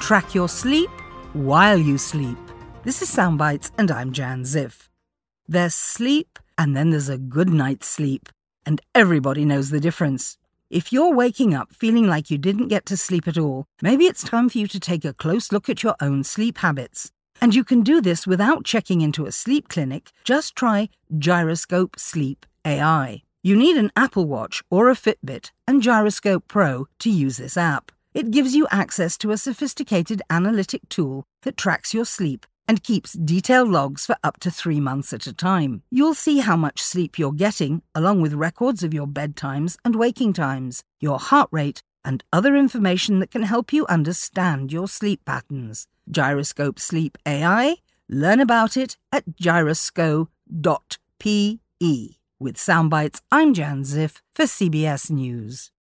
Track your sleep while you sleep. This is Soundbites, and I'm Jan Ziff. There's sleep, and then there's a good night's sleep, and everybody knows the difference. If you're waking up feeling like you didn't get to sleep at all, maybe it's time for you to take a close look at your own sleep habits. And you can do this without checking into a sleep clinic. Just try Gyroscope Sleep AI. You need an Apple Watch or a Fitbit and Gyroscope Pro to use this app. It gives you access to a sophisticated analytic tool that tracks your sleep and keeps detailed logs for up to 3 months at a time. You'll see how much sleep you're getting, along with records of your bedtimes and waking times, your heart rate, and other information that can help you understand your sleep patterns. Gyroscope Sleep AI? Learn about it at gyroscope.pe. With Soundbites, I'm Jan Ziff for CBS News.